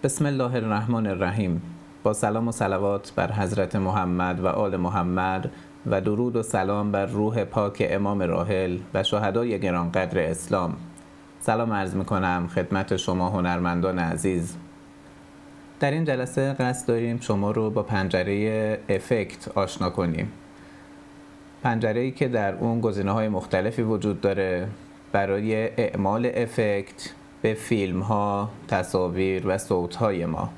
بسم الله الرحمن الرحیم. با سلام و صلوات بر حضرت محمد و آل محمد و درود و سلام بر روح پاک امام راحل و شهدای گرانقدر اسلام. سلام عرض میکنم خدمت شما هنرمندان عزیز. در این جلسه قصد داریم شما رو با پنجره افکت آشنا کنیم. پنجره‌ای که در اون گزینه‌های مختلفی وجود داره برای اعمال افکت به فیلم ها، تصاویر و صوت های ما.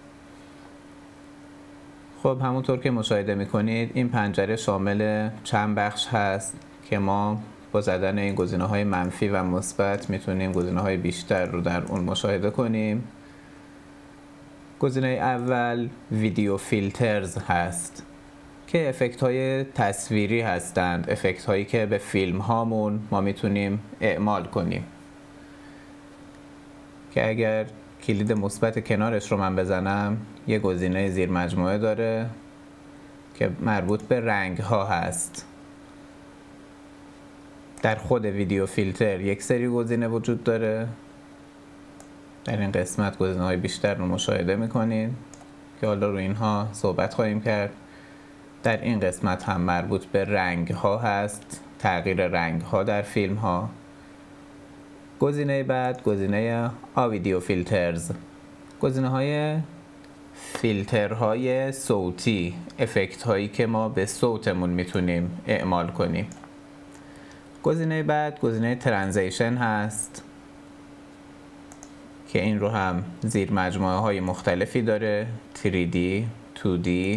خب همونطور که مشاهده میکنید این پنجره شامل چند بخش هست که ما با زدن این گزینه های منفی و مثبت میتونیم گزینه های بیشتر رو در اون مشاهده کنیم. گزینه اول ویدیو فیلترز هست که افکت های تصویری هستند، افکت هایی که به فیلم هامون ما میتونیم اعمال کنیم، که اگر کلید مثبت کنارش رو من بزنم یه گزینه زیر مجموعه داره که مربوط به رنگ ها هست. در خود ویدیو فیلتر یک سری گزینه وجود داره. در این قسمت گزینه های بیشتر رو مشاهده میکنین که حالا رو اینها صحبت خواهیم کرد. در این قسمت هم مربوط به رنگ ها هست، تغییر رنگ ها در فیلم ها. گزینه بعد گزینه ویدیو فیلترز، گزینه های فیلترهای صوتی، افکت هایی که ما به صوتمون میتونیم اعمال کنیم. گزینه بعد گزینه ترانزیشن هست که این رو هم زیر مجموعه های مختلفی داره: 3D، 2D،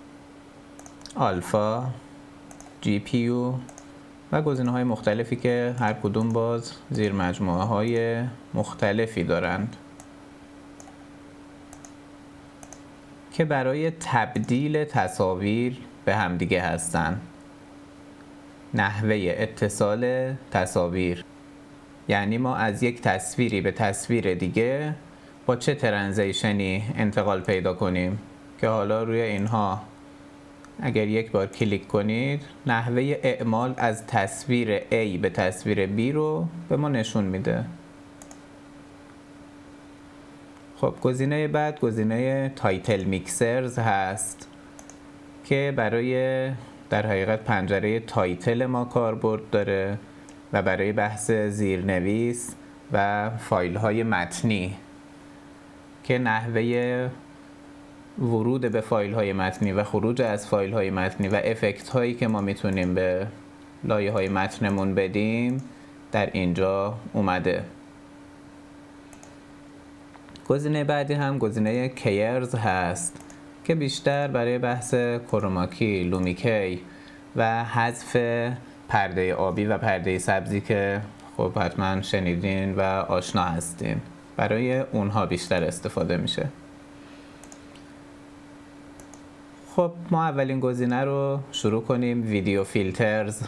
آلفا، GPU و گزینه های مختلفی که هر کدوم باز زیر مجموعه های مختلفی دارند که برای تبدیل تصاویر به همدیگه هستند. نحوه اتصال تصاویر، یعنی ما از یک تصویری به تصویر دیگه با چه ترانزیشنی انتقال پیدا کنیم، که حالا روی اینها اگر یک بار کلیک کنید نحوه اعمال از تصویر A به تصویر B رو به ما نشون میده. خب گزینه بعد گزینه تایتل میکسرز هست که برای در حقیقت پنجره تایتل ما کاربرد داره و برای بحث زیرنویس و فایل های متنی که نحوه ورود به فایل های متنی و خروج از فایل های متنی و افکت هایی که ما میتونیم به لایه های متنمون بدیم در اینجا اومده. گزینه بعدی هم گزینه کیرز هست که بیشتر برای بحث کروماکی، لومیکی و حذف پرده آبی و پرده سبزی که خب حتما شنیدین و آشنا هستین، برای اونها بیشتر استفاده میشه. خب ما اولین گزینه رو شروع کنیم، ویدیو فیلترز.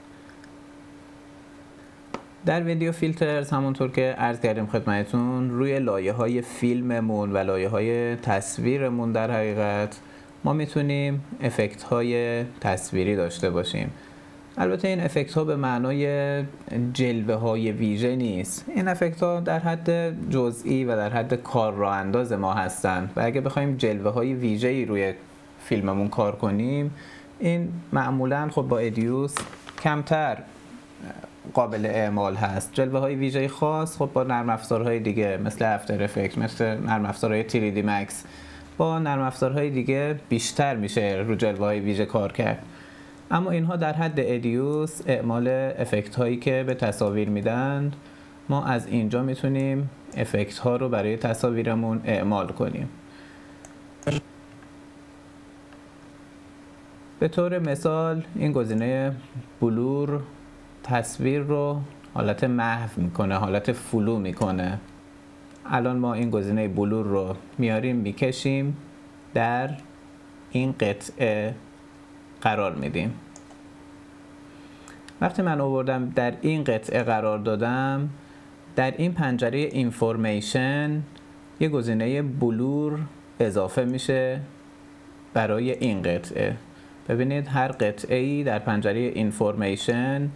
در ویدیو فیلترز همونطور که عرض کردیم خدمتتون، روی لایه های فیلممون و لایه های تصویرمون در حقیقت ما میتونیم افکت های تصویری داشته باشیم. البته این افکت ها به معنای جلوه های ویژه نیست. این افکت ها در حد جزئی و در حد کار راه انداز ما هستند و اگه بخوایم جلوه های ویژه‌ای روی فیلممون کار کنیم، این معمولاً خب با ادیوس کمتر قابل اعمال هست. جلوه های ویژه خاص خب با نرم افزارهای دیگه مثل افتر افکت، مثل نرم افزارهای 3D Max، با نرم افزارهای دیگه بیشتر میشه رو جلوه های ویژه کار کرد. اما اینها در حد ادیوس، اعمال افکت هایی که به تصاویر میدن، ما از اینجا میتونیم افکت ها رو برای تصاویرمون اعمال کنیم. به طور مثال این گزینه بلور تصویر رو حالت محو میکنه، حالت فلو میکنه. الان ما این گزینه بلور رو میاریم میکشیم، در این قطعه قرار میدیم. وقتی من آوردم در این قطعه قرار دادم، در این پنجره اینفورمیشن یه گزینه بلور اضافه میشه برای این قطعه. ببینید هر قطعه‌ای در پنجره اینفورمیشن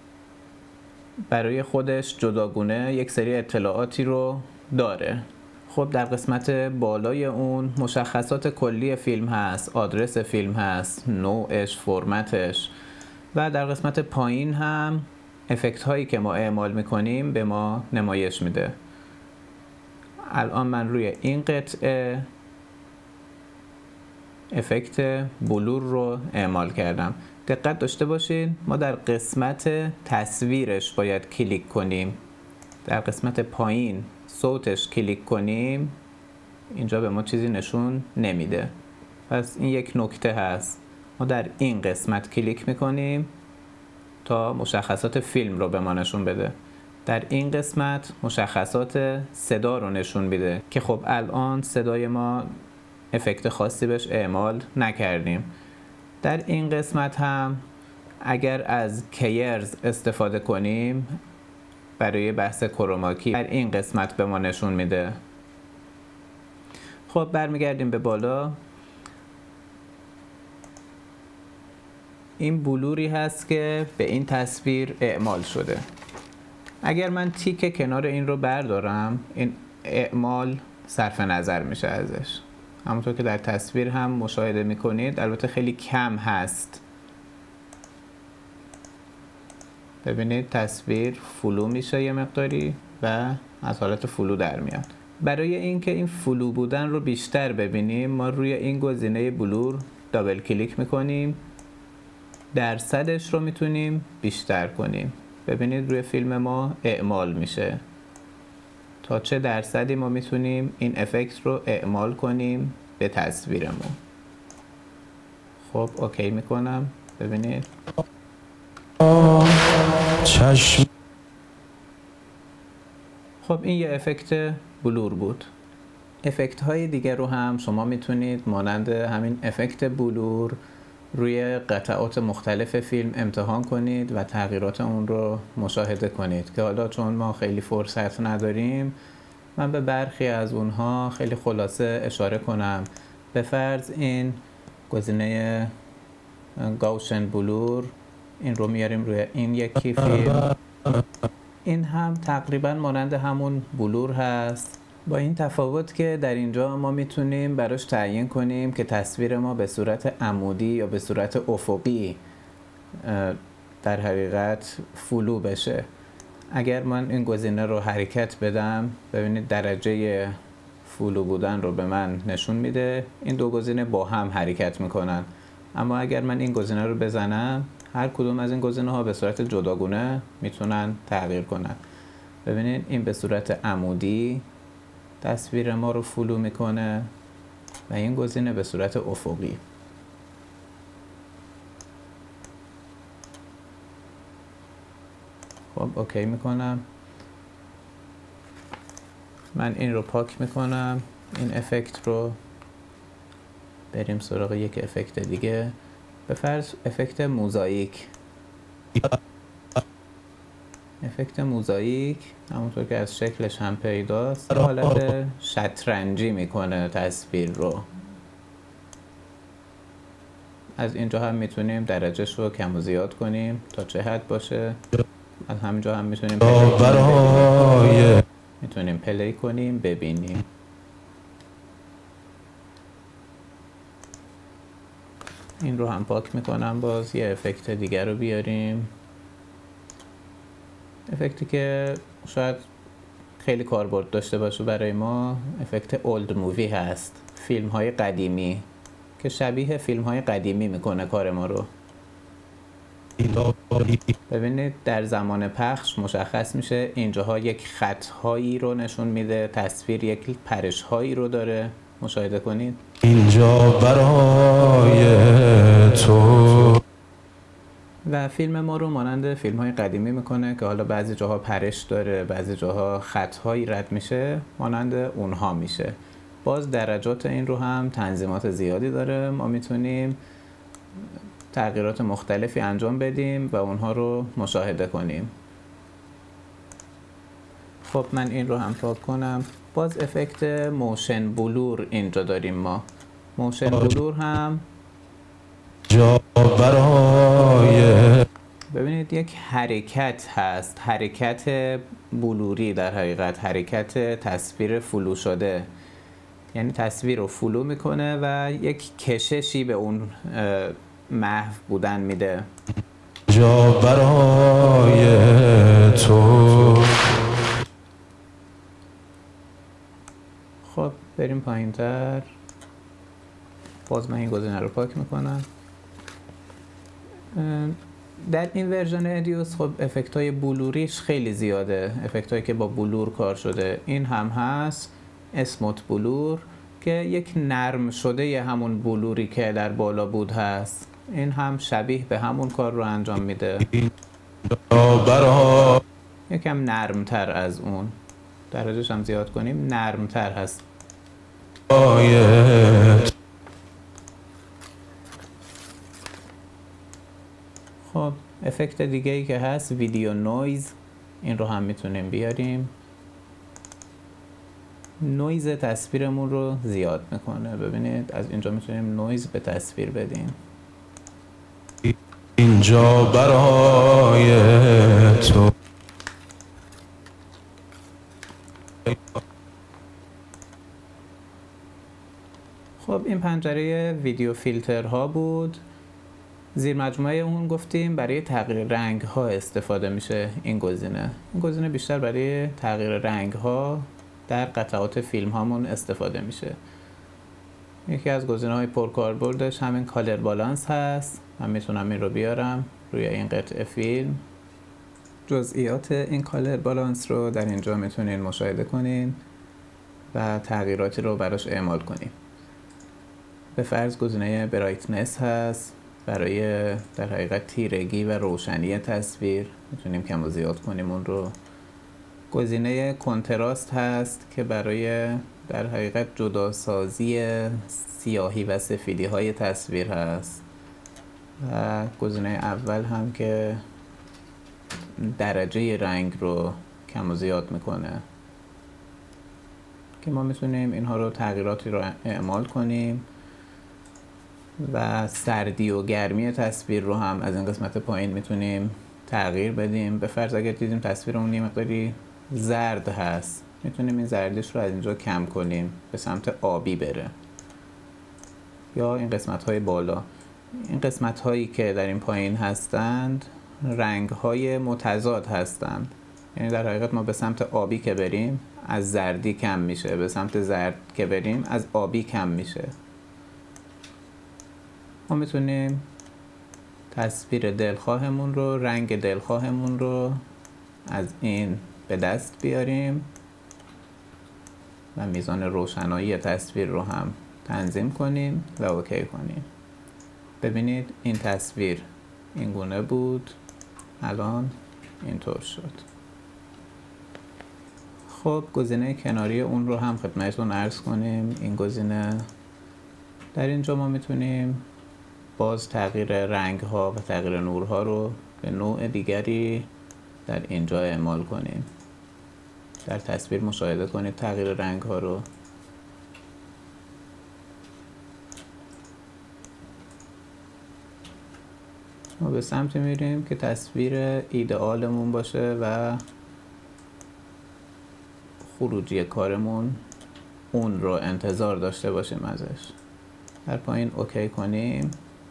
برای خودش جداگونه یک سری اطلاعاتی رو داره. خب در قسمت بالای اون مشخصات کلی فیلم هست، آدرس فیلم هست، نوعش، فرمتش، و در قسمت پایین هم افکت هایی که ما اعمال میکنیم به ما نمایش میده. الان من روی این قطعه افکت بلور رو اعمال کردم. دقت داشته باشین ما در قسمت تصویرش باید کلیک کنیم. در قسمت پایین صوتش کلیک کنیم اینجا به ما چیزی نشون نمیده. پس این یک نکته هست. ما در این قسمت کلیک میکنیم تا مشخصات فیلم رو به ما نشون بده. در این قسمت مشخصات صدا رو نشون میده که خب الان صدای ما افکت خاصی بهش اعمال نکردیم. در این قسمت هم اگر از کیرز استفاده کنیم برای بحث کروماکی در این قسمت به ما نشون میده. خب برمیگردیم به بالا. این بلوری هست که به این تصویر اعمال شده. اگر من تیک کنار این رو بردارم این اعمال صرف نظر میشه ازش. همونطور که در تصویر هم مشاهده میکنید البته خیلی کم هست. ببینید تصویر فلو میشه یه مقداری و از حالت فلو در میاد. برای اینکه این فلو بودن رو بیشتر ببینیم ما روی این گزینه بلور دابل کلیک میکنیم. درصدش رو میتونیم بیشتر کنیم. ببینید روی فیلم ما اعمال میشه. تا چه درصدی ما میتونیم این افکت رو اعمال کنیم به تصویرمون. خب اوکی میکنم. ببینید چشم. خب این یه افکت بلور بود. افکت های دیگر رو هم شما میتونید مانند همین افکت بلور روی قطعات مختلف فیلم امتحان کنید و تغییرات اون رو مشاهده کنید که حالا چون ما خیلی فرصت نداریم من به برخی از اونها خیلی خلاصه اشاره کنم. به فرض این گزینه گاوشن بلور این رو میاریم روی این یکی فیلم. این هم تقریبا مانند همون بلور هست با این تفاوت که در اینجا ما میتونیم براش تعیین کنیم که تصویر ما به صورت عمودی یا به صورت افقی در حقیقت فلو بشه. اگر من این گزینه رو حرکت بدم ببینید درجه فلو بودن رو به من نشون میده. این دو گزینه با هم حرکت میکنن. اما اگر من این گزینه رو بزنم هر کدوم از این گزینه ها به صورت جداگونه میتونن تغییر کنن. ببینید این به صورت عمودی تصویر ما رو فلو میکنه و این گزینه به صورت افقی. خب اوکی میکنم. من این رو پاک میکنم. این افکت رو بریم سراغ یک افکت دیگه. به فرض افکت موزاییک. افکت موزاییک همونطور که از شکلش هم پیداست حالت شطرنجی میکنه تصویر رو. از اینجا هم میتونیم درجهش رو کم و زیاد کنیم تا چه حد باشه. از همینجا هم میتونیم پلی کنیم ببینیم. این رو هم پاک میکنم. باز یه افکت دیگر رو بیاریم. افکتی که شاید خیلی کاربرد داشته باشه برای ما افکت اولد مووی هست. فیلم های قدیمی که شبیه فیلم های قدیمی میکنه کار ما رو. ببینید در زمان پخش مشخص میشه اینجاها یک خط هایی رو نشون میده. تصویر یک پرش هایی رو داره. مشاهده کنید اینجا برای تو. و فیلم ما رو مانند فیلم های قدیمی میکنه که حالا بعضی جاها پرش داره بعضی جاها خط هایی رد میشه مانند اونها میشه. باز درجات این رو هم تنظیمات زیادی داره. ما میتونیم تغییرات مختلفی انجام بدیم و اونها رو مشاهده کنیم. خب من این رو هم پاک کنم. باز افکت موشن بلور اینجا داریم. ما موشن بلور هم ببینید یک حرکت هست، حرکت بلوری، در حقیقت حرکت تصویر فلو شده، یعنی تصویر رو فلو میکنه و یک کششی به اون محو بودن میده. جا برای تو. خب بریم پایین تر. باز من این گزینه رو پاک میکنم. در این ورژن ادیوس خب افکت های بلوریش خیلی زیاده، افکت هایی که با بلور کار شده. این هم هست اسموت بلور که یک نرم شده ی همون بلوری که در بالا بود هست. این هم شبیه به همون کار رو انجام میده، یکم نرم تر از اون. درجهش هم زیاد کنیم نرم تر هست. خب افکت دیگه ای که هست ویدیو نویز، این رو هم میتونیم بیاریم. نویز تصویرمون رو زیاد میکنه. ببینید از اینجا میتونیم نویز به تصویر بدیم. اینجا برای تو. خب این پنجره ویدیو فیلترها بود. زیر مجموعه اون گفتیم برای تغییر رنگ ها استفاده میشه این گزینه بیشتر برای تغییر رنگ ها در قطعات فیلم هامون استفاده میشه. یکی از گزینه های پرکاربردش همین کالر بالانس هست. من میتونم این رو بیارم روی این قطعه فیلم. جزئیات این کالر بالانس رو در اینجا میتونین مشاهده کنین و تغییراتی رو براش اعمال کنین. به فرض گزینه برایتنس هست برای در حقیقت تیرگی و روشنی تصویر، میتونیم کم و زیاد کنیم اون رو. گزینه کنتراست هست که برای در حقیقت جداسازی سیاهی و سفیدی های تصویر هست. و گزینه اول هم که درجه رنگ رو کم و زیاد میکنه که ما میتونیم اینها رو تغییراتی رو اعمال کنیم. و سردی و گرمی تصویر رو هم از این قسمت پایین میتونیم تغییر بدیم. به فرض اگر دیدیم تصویرمون یه مقداری زرد هست، میتونیم این زردیش رو از اینجا کم کنیم به سمت آبی بره. یا این قسمت های بالا، این قسمت هایی که در این پایین هستند رنگ های متضاد هستند، یعنی در حقیقت ما به سمت آبی که بریم از زردی کم میشه، به سمت زرد که بریم از آبی کم میشه. ما میتونیم تصویر دلخواهمون رو، رنگ دلخواهمون رو از این به دست بیاریم و میزان روشنایی تصویر رو هم تنظیم کنیم و اوکی کنیم. ببینید این تصویر این گونه بود، الان اینطور شد. خب گزینه کناری اون رو هم خدمتتون عرض کنیم. این گزینه در اینجا ما میتونیم باز تغییر رنگ ها و تغییر نورها رو به نوع دیگری در اینجا اعمال کنیم. در تصویر مشاهده کنید تغییر رنگ ها رو. ما به سمت میریم که تصویر ایدئالمون باشه و خروجی کارمون اون رو انتظار داشته باشیم ازش. در پایین اوکی کنیم،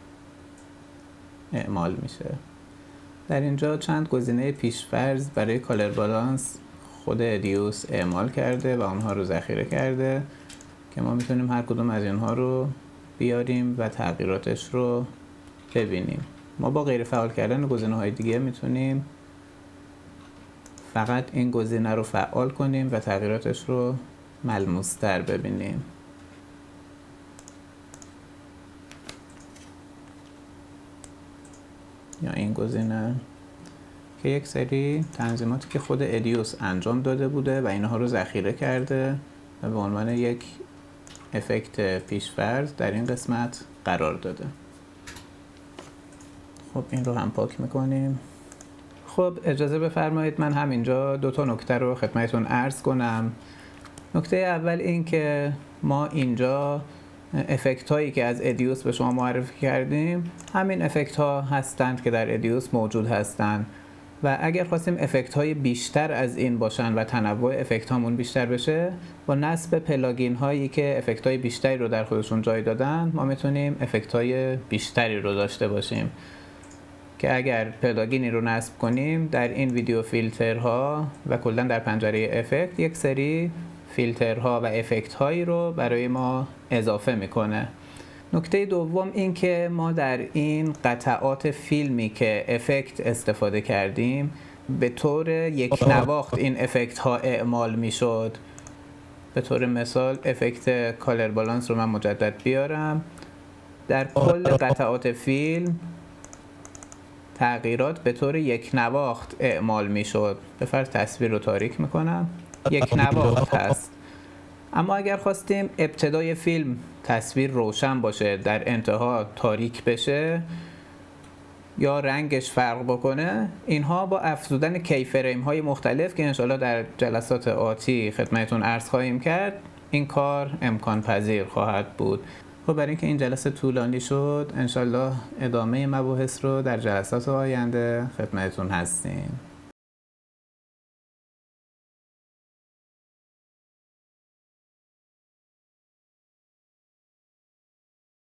اعمال میشه. در اینجا چند گزینه پیشفرض برای کالر بالانس خود ادیوس اعمال کرده و اونها رو ذخیره کرده که ما میتونیم هر کدوم از اینها رو بیاریم و تغییراتش رو ببینیم. ما با غیر فعال کردن گزینه های دیگه میتونیم فقط این گزینه رو فعال کنیم و تغییراتش رو ملموس تر ببینیم. یا این گزینه که یک سری تنظیماتی که خود ادیوس انجام داده بوده و اینها رو ذخیره کرده و به عنوان یک افکت پیش‌فرض در این قسمت قرار داده. خب این رو هم پاک میکنیم. خب اجازه بفرمایید من همینجا دو تا نکته رو خدمتتون عرض کنم. نکته اول این که ما اینجا افکت هایی که از ادیوس به شما معرفی کردیم همین افکت ها هستند که در ادیوس موجود هستند و اگر خواستیم افکت های بیشتر از این باشن و تنوع افکت هامون بیشتر بشه، با نصب پلاگین هایی که افکت های بیشتری رو در خودشون جای دادن ما میتونیم افکت های بیشتری رو داشته باشیم که اگر پلاگینی رو نصب کنیم در این ویدیو فیلترها و کلا در پنجره افکت یک سری فیلترها و افکت هایی رو برای ما اضافه میکنه. نکته دوم این که ما در این قطعات فیلمی که افکت استفاده کردیم به طور یک نواخت این افکت ها اعمال میشد. به طور مثال افکت کالر بالانس رو من مجدد بیارم. در کل قطعات فیلم تغییرات به طور یک نواخت اعمال میشد. به فرض تصویر رو تاریک میکنم، یک نواخت هست. اما اگر خواستیم ابتدای فیلم تصویر روشن باشه، در انتها تاریک بشه یا رنگش فرق بکنه، اینها با افزودن کی فریم های مختلف که انشالله در جلسات آتی خدمتتون عرض خواهیم کرد این کار امکان پذیر خواهد بود. خب برای اینکه این جلسه طولانی شد انشالله ادامه مباحث رو در جلسات آینده خدمتتون هستیم.